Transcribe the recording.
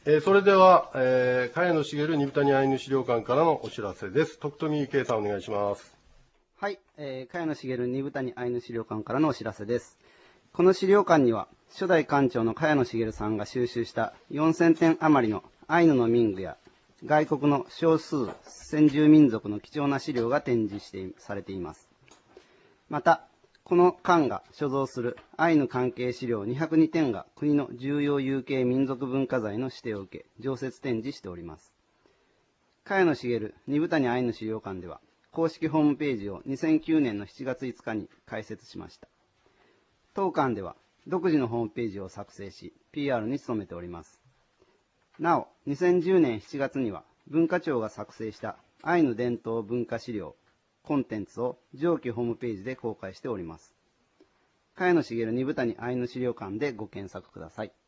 それでは、茅野茂二谷アイヌ資料館からのお知らせです。徳富圭さんお願いします。 はい、茅野茂二谷アイヌ資料館からのお知らせです。この資料館には、初代館長の茅野茂さんが収集した4000点余りのアイヌの民具や外国の少数先住民族の貴重な資料が展示されています。また、この館が所蔵するアイヌ関係資料202点が国の重要有形民族文化財の指定を受け、常設展示しております。茅野茂二谷アイヌ資料館では、公式ホームページを2009年の7月5日に開設しました。当館では、独自のホームページを作成し、PR に努めております。なお、2010年7月には、文化庁が作成したアイヌ伝統文化資料、コンテンツを上記ホームページで公開しております。茅野茂二谷アイヌ資料館でご検索ください。